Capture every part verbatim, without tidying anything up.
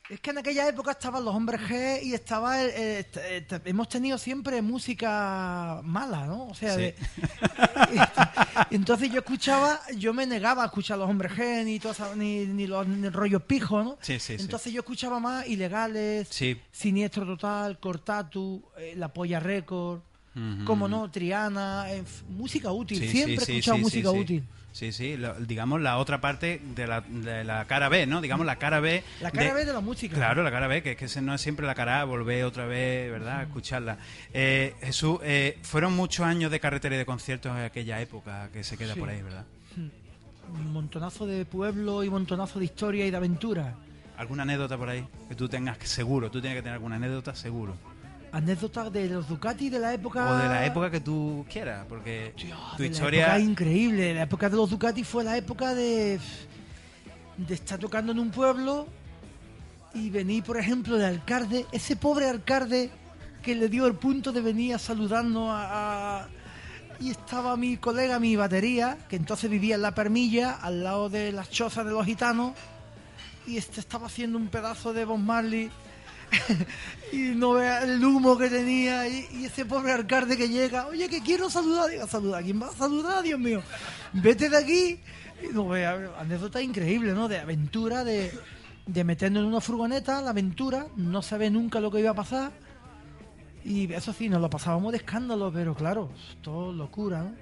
Es que en aquella época estaban los hombres G y estaba el, el- el- el- hemos tenido siempre música mala, ¿no? O sea, Sí. de- entonces yo escuchaba, yo me negaba a escuchar los hombres G ni todas esas- ni, ni los ni rollos pijos, ¿no? Sí, sí, sí. Entonces yo escuchaba más Ilegales, Sí. Siniestro Total, Cortatu, eh, La Polla Record, Ujú. como no, Triana, eh, f- música útil, Sí, siempre sí, he sí, escuchado sí, música sí, sí. útil. Sí, sí, lo- digamos la otra parte de la, de la cara B, ¿no? Digamos la cara B. La cara B de la música. Claro, la cara B, que, que ese no es siempre la cara A, volver otra vez, ¿verdad? A escucharla. Eh, Jesús, eh, fueron muchos años de carretera y de conciertos en aquella época que se queda Sí. por ahí, ¿verdad? Un montonazo de pueblo y montonazo de historia y de aventura. ¿Alguna anécdota por ahí que tú tengas que seguro? Tú tienes que tener alguna anécdota seguro. Anécdotas de los Ducati de la época... O de la época que tú quieras, porque Tío, tu de la historia... época increíble. La época de los Ducati fue la época de, de estar tocando en un pueblo y venir, por ejemplo, el alcalde, ese pobre alcalde que le dio el punto de venir a saludarnos a, a- y estaba mi colega, mi batería, que entonces vivía en La Permilla, al lado de las chozas de los gitanos, y este estaba haciendo un pedazo de Bob Marley y no vea el humo que tenía y, y ese pobre alcalde que llega, oye, que quiero saludar. Digo, saludar, ¿quién va a saludar, Dios mío? Vete de aquí. Y no vea, anécdota increíble, ¿no? De aventura, de, de meternos en una furgoneta, la aventura, no sabe nunca lo que iba a pasar. Y eso sí, nos lo pasábamos de escándalo, pero claro, todo locura, ¿no?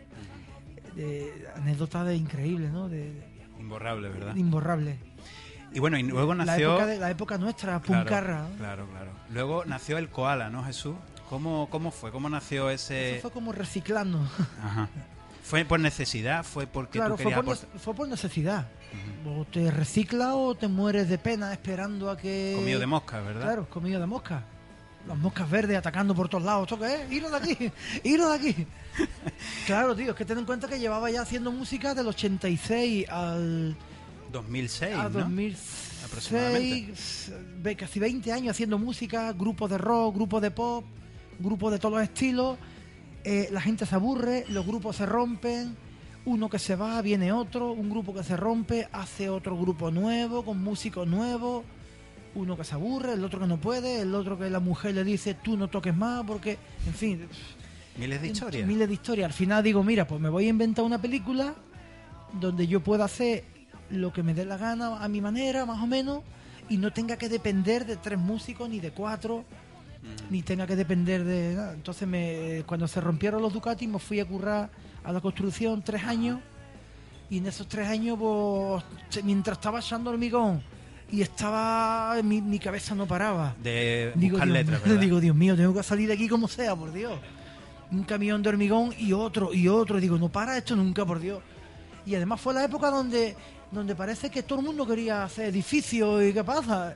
De, anécdota de increíble, ¿no? De, de Imborrable, ¿verdad? imborrable. Y bueno, y luego La nació... época, de, la época nuestra, Claro, puncarra, ¿no? claro, claro. Luego nació el koala, ¿no, Jesús? ¿Cómo, cómo fue? ¿Cómo nació ese...? Eso fue como reciclando. Ajá. ¿Fue por necesidad? ¿Fue porque Claro, tú fue querías... por, aport- nece- fue por necesidad. O te reciclas o te mueres de pena esperando a que... Comido de mosca, ¿verdad? Claro, comido de mosca. Las moscas verdes atacando por todos lados. ¿Esto qué es? ¡Iros de aquí! ¡Iros de aquí! Claro, tío, es que ten en cuenta que llevaba ya haciendo música del ochenta y seis al... dos mil seis, a ¿no? dos mil Aproximadamente. seis, ve- casi veinte años haciendo música, grupos de rock, grupos de pop, grupos de todos los estilos. Eh, la gente se aburre, los grupos se rompen, uno que se va, viene otro, un grupo que se rompe, hace otro grupo nuevo, con músicos nuevos, uno que se aburre, el otro que no puede, el otro que la mujer le dice tú no toques más, porque, en fin, Miles de historias. miles de historias. Al final digo, mira, pues me voy a inventar una película donde yo pueda hacer lo que me dé la gana a mi manera, más o menos, y no tenga que depender de tres músicos ni de cuatro, ni tenga que depender de nada. Entonces, me, cuando se rompieron los Ducati, me fui a currar a la construcción tres años, y en esos tres años, pues, mientras estaba echando hormigón y estaba, mi, mi cabeza no paraba. De Digo, buscar Dios, letras, ¿verdad? digo, Dios mío, tengo que salir de aquí como sea, por Dios. Un camión de hormigón y otro, y otro. Digo, no para esto nunca, por Dios. Y además fue la época donde, donde parece que todo el mundo quería hacer edificios y qué pasa.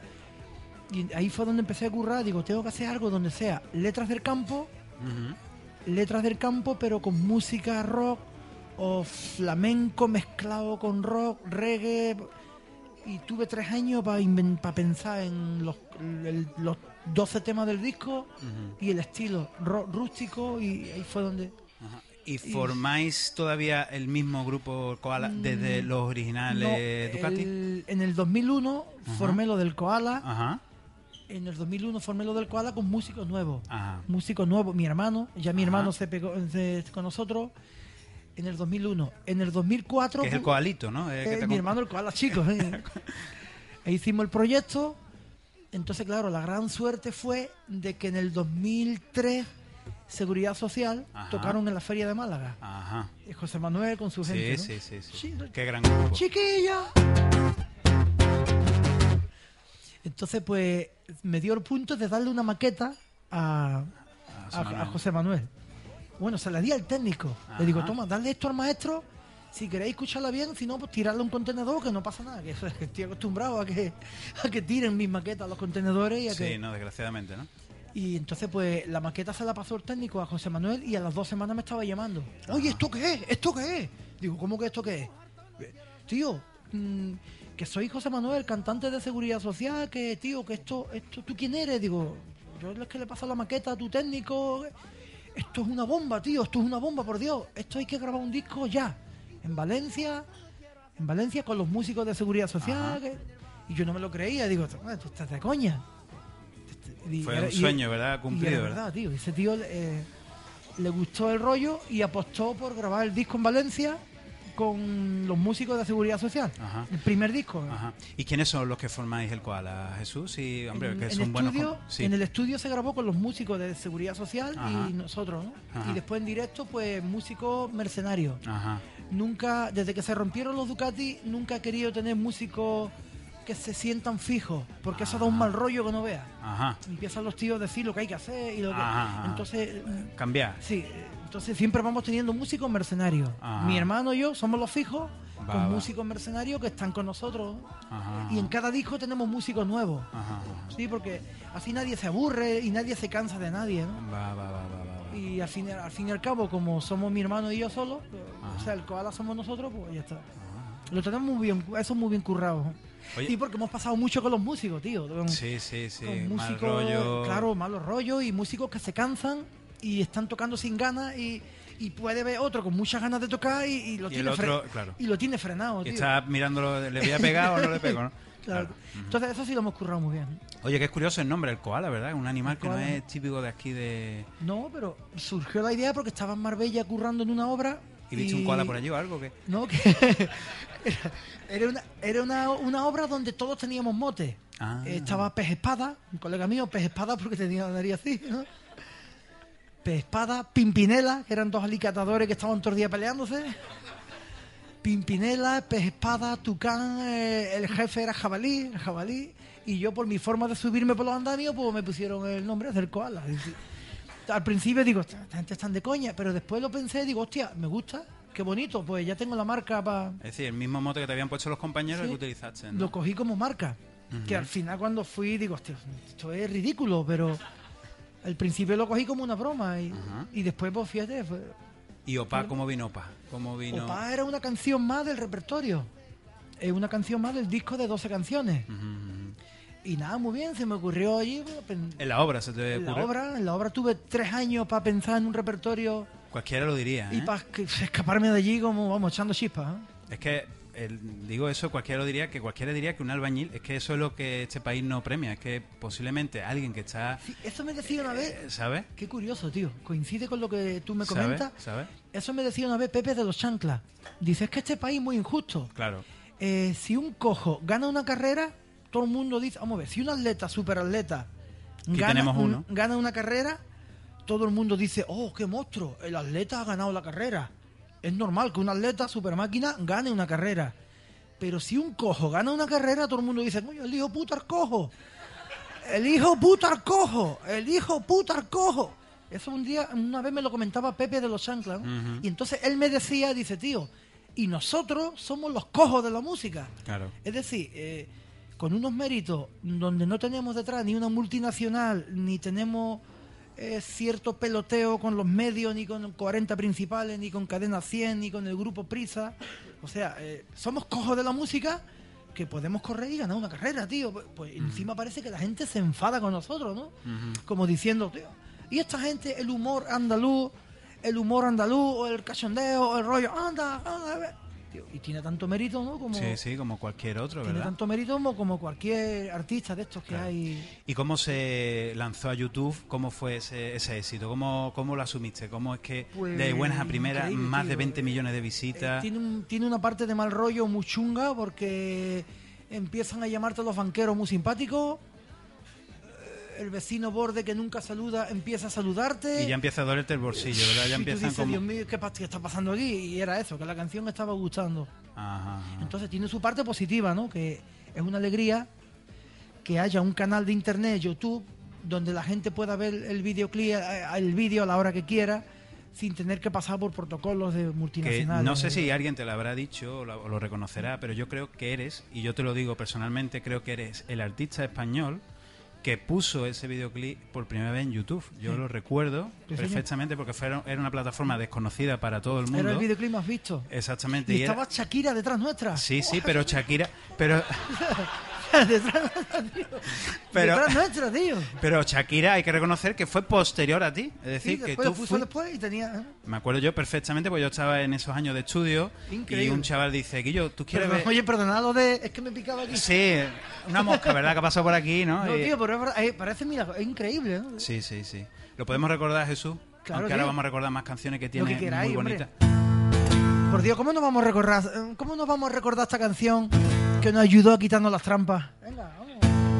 Y ahí fue donde empecé a currar. Digo, tengo que hacer algo donde sea letras del campo, Ujú. letras del campo, pero con música rock o flamenco mezclado con rock, reggae. Y tuve tres años para pensar en los, el- los doce temas del disco y el estilo rock rústico, y ahí fue donde... Ajá. ¿Y formáis todavía el mismo grupo Koala desde los originales No, Ducati? el- en el dos mil uno Ajá. formé lo del Koala. Ajá. En el dos mil uno formé lo del Koala con músicos nuevos. Ajá. Músicos nuevos, mi hermano, ya mi Ajá. hermano se pegó se- con nosotros en el dos mil uno. En el dos mil cuatro... Que es el koalito, ¿no? Eh, que Eh, te mi acom- hermano el Koala, chicos. eh. E hicimos el proyecto. Entonces, claro, la gran suerte fue de que en el dos mil tres Seguridad Social Ajá. tocaron en la Feria de Málaga. Ajá. Y José Manuel con su Sí, gente, ¿no? sí, sí, sí. Sí, no- Qué gran grupo. ¡Chiquilla! Entonces, pues, me dio el punto de darle una maqueta a, José a- Manuel. a José Manuel. Bueno, se la di al técnico. Le digo, Ajá. toma, dale esto al maestro. Si queréis escucharla bien, si no, pues tirarle a un contenedor, que no pasa nada. Que, que estoy acostumbrado a que, a que tiren mis maquetas a los contenedores. Y, a Sí, que... no, desgraciadamente, ¿no? y entonces, pues, la maqueta se la pasó el técnico a José Manuel y a las dos semanas me estaba llamando. Oye, ¿esto qué es? ¿Esto qué es? Digo, ¿cómo que esto qué es? Tío, mm, que soy José Manuel, cantante de Seguridad Social, que, tío, que esto, esto, ¿tú quién eres? Digo, yo es que le paso la maqueta a tu técnico. Esto es una bomba, tío, esto es una bomba, por Dios. Esto hay que grabar un disco ya. En Valencia, en Valencia con los músicos de Seguridad Social. Que... Y yo no me lo creía, digo, tú estás de coña. Y Fue era- un y- sueño, ¿verdad? y Cumplido, era ¿verdad? verdad, tío. Ese tío eh, le gustó el rollo y apostó por grabar el disco en Valencia con los músicos de Seguridad Social. Ajá. El primer disco. Ajá. ¿Y quiénes son los que formáis el Koala? Jesús y, hombre, en, que en son buenos... estudio, con- sí. en el estudio se grabó con los músicos de Seguridad Social Ajá. y nosotros, ¿no? Ajá. Y después en directo, pues músicos mercenarios. Ajá. Nunca, desde que se rompieron los Ducati, nunca he querido tener músicos que se sientan fijos, porque eso da un mal rollo que no veas. Ajá. Empiezan los tíos a decir lo que hay que hacer y lo que... Ajá, ajá. Entonces, mm, Cambiar. sí, eh, entonces siempre vamos teniendo músicos mercenarios. Ajá. Mi hermano y yo somos los fijos, Va, con va. músicos mercenarios que están con nosotros. Ajá. Y en cada disco tenemos músicos nuevos. Ajá. Ajá. Sí, porque así nadie se aburre y nadie se cansa de nadie, ¿no? Va, va, va, va, va, va. Y al fin, al fin y al cabo, como somos mi hermano y yo solos, pues, Ajá. o sea, el koala somos nosotros, pues ya está. Ajá. Lo tenemos muy bien, eso muy bien currado. Oye. Sí, porque hemos pasado mucho con los músicos, tío. Con, Sí, sí, sí. con Mal músicos, rollo. claro, malos rollos y músicos que se cansan y están tocando sin ganas y, y puede ver otro con muchas ganas de tocar y, y lo Y el tiene otro, fre- claro. y lo tiene frenado, Y tío. está mirándolo, ¿le voy a pegar o no le pego, no? Claro. Claro. Entonces eso sí lo hemos currado muy bien. Oye, que es curioso el nombre, el koala, ¿verdad? Un animal El que no koala. es típico de aquí de... No, pero surgió la idea porque estaba en Marbella currando en una obra. ¿Y viste un koala por allí o algo? ¿Qué? No, que era, era una, era una, una obra donde todos teníamos motes. Ah. Eh, Estaba Pez Espada, un colega mío, Pez Espada porque tenía la nariz así, ¿no? Pez Espada, Pimpinela, que eran dos alicatadores que estaban todo el día peleándose. Pimpinela, Pez Espada, Tucán, eh, el jefe era Jabalí, el Jabalí, y yo por mi forma de subirme por los andamios, pues me pusieron el nombre del koala. Y sí, al principio digo, esta esta gente están de coña, pero después lo pensé y digo, hostia, me gusta, qué bonito, pues ya tengo la marca para... Es decir, el mismo mote que te habían puesto los compañeros Sí, que utilizaste, ¿no? lo cogí como marca. Ujú. Que al final cuando fui digo, hostia, esto es ridículo, pero al principio lo cogí como una broma y, Ajá. y después, pues fíjate, fue, ¿Y Opa cómo vino Opa? ¿Cómo vino...? Opa era una canción más del repertorio. Es una canción más del disco de doce canciones. Ujú, ujú. Y nada, muy bien, se me ocurrió allí. Bueno, pen- En la obra se te en la ocurre. obra, en la obra tuve tres años para pensar en un repertorio Cualquiera lo diría, ¿eh? y para escaparme de allí como, vamos, echando chispas. ¿eh? Es que, el- digo eso, cualquiera lo diría, que cualquiera diría que un albañil, es que eso es lo que este país no premia, es que posiblemente alguien que está, Sí, eso me decía una vez. eh, ¿sabes? Qué curioso, tío. Coincide con lo que tú me ¿Sabes? comentas. ¿Sabes? Eso me decía una vez Pepe de los Chanclas. Dice, es que este país es muy injusto. Claro. Eh, si un cojo gana una carrera, todo el mundo dice, vamos a ver, si un atleta, superatleta, Aquí gana, tenemos un- uno. gana una carrera, todo el mundo dice, oh, qué monstruo, el atleta ha ganado la carrera. Es normal que un atleta, supermáquina, gane una carrera. Pero si un cojo gana una carrera, todo el mundo dice, coño, el hijo puta al cojo. El hijo puta al cojo. El hijo puta al cojo. Eso un día, una vez me lo comentaba Pepe de los Chanclas, ¿no? Ujú. Y entonces él me decía, dice, tío, y nosotros somos los cojos de la música. Claro. Es decir, eh, con unos méritos donde no tenemos detrás ni una multinacional, ni tenemos eh, cierto peloteo con los medios, ni con cuarenta principales, ni con Cadena cien, ni con el grupo Prisa. O sea, eh, somos cojos de la música que podemos correr y ganar una carrera, tío. Pues, pues encima parece que la gente se enfada con nosotros, ¿no? Ujú. Como diciendo, tío, y esta gente, el humor andaluz, el humor andaluz, o el cachondeo, o el rollo, anda, anda, a ver. Tío, y tiene tanto mérito, ¿no? Como, Sí, sí, como cualquier otro, tiene ¿verdad? tanto mérito como, como cualquier artista de estos que Claro. hay. ¿Y cómo se lanzó a YouTube? ¿Cómo fue ese, ese éxito? ¿Cómo, ¿Cómo lo asumiste? ¿Cómo es que Pues, de buenas a primeras increíble, más tío. de veinte millones de Eh, visitas? tiene, un- tiene una parte de mal rollo muy chunga porque empiezan a llamarte los banqueros muy simpáticos. eh, El vecino borde que nunca saluda empieza a saludarte. Y ya empieza a dolerte el bolsillo, ¿verdad? Ya y tú empiezan dices, como... Dios mío, ¿qué, pa- qué está pasando aquí? Y era eso, que la canción estaba gustando. Ajá, ajá. Entonces tiene su parte positiva, ¿no? Que es una alegría que haya un canal de internet, YouTube, donde la gente pueda ver el videoclip, eh, el vídeo a la hora que quiera, sin tener que pasar por protocolos de Que multinacionales. no sé si alguien te lo habrá dicho o lo, o lo reconocerá, pero yo creo que eres, y yo te lo digo personalmente, creo que eres el artista español que puso ese videoclip por primera vez en YouTube. Yo Sí. lo recuerdo Sí, señor. perfectamente porque fue, era una plataforma desconocida para todo el mundo. Era el videoclip más visto. Exactamente. Y y era- estaba Shakira detrás nuestra. Sí, sí, pero Shakira... Pero Detrás nuestra, tío. Pero, Detrás nuestra, tío. pero Shakira hay que reconocer que fue posterior a ti. Es decir, Sí, que después tú lo puso fuiste... después y tenía... ¿eh? Me acuerdo yo perfectamente, porque yo estaba en esos años de estudio. Increíble. Y un chaval dice, Guillo, ¿tú quieres Pero, ver...? oye, perdonado de... Es que me picaba aquí. Sí, una mosca, ¿verdad? Que ha pasado por aquí, ¿no? No, Y- tío, pero es verdad, eh, parece milagro. Es increíble, ¿no? Sí, sí, sí. ¿Lo podemos recordar, Jesús? Claro, Aunque ahora tío. vamos a recordar más canciones que Lo tiene que queráis, muy hombre. bonitas. Por Dios, ¿cómo nos vamos a recordar? eh, ¿Cómo nos vamos a recordar esta canción que nos ayudó a quitarnos las trampas? Venga, vamos.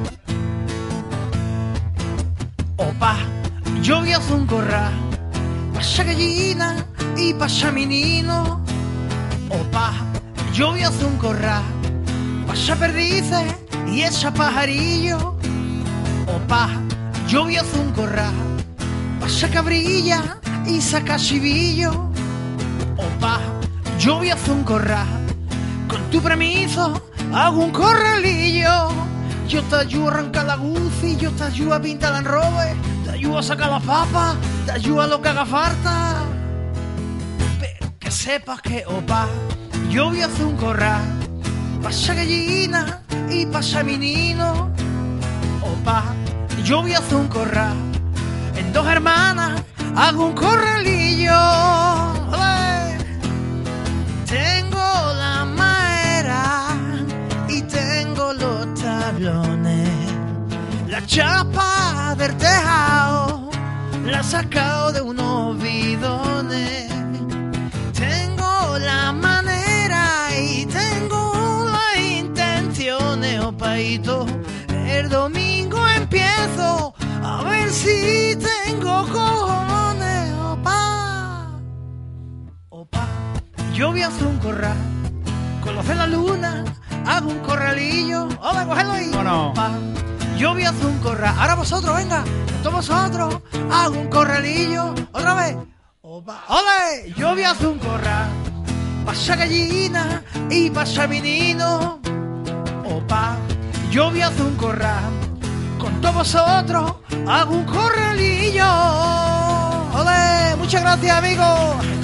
Opa, yo voy a hacer un corral, pasha gallina y pasha menino. Opa, yo voy a hacer un corral, pasha perdices y echa pajarillo. Opa, yo voy a hacer un corral, pasha cabrilla y saca chivillo. Opa, yo voy a hacer un corral, con tu permiso hago un corralillo. Yo te ayudo a arrancar la guzi, yo te ayudo a pintar en robe, te ayudo a sacar las papas, te ayudo a lo que haga falta. Pero que sepas que, opa, yo voy a hacer un corral, pasa gallina y pasa menino. Opa, yo voy a hacer un corral, en dos hermanas hago un corralillo. ¡Olé! Tengo la madera y tengo los tablones, la chapa del tejado la he sacado de unos bidones. Tengo la manera y tengo las intenciones, opaito. El domingo empiezo a ver si tengo cojones, opa. Opa, yo voy a hacer un corral, con los de la luna hago un corralillo. Hola, cógelo ahí. Bueno. Opa, yo voy a hacer un corral. Ahora vosotros, venga, todos vosotros, hago un corralillo. Otra vez. Opa, ole, yo voy a hacer un corral, pasa gallina y pasa menino. Opa, yo voy a hacer un corral, con todos vosotros hago un corralillo. Ole, muchas gracias, amigos.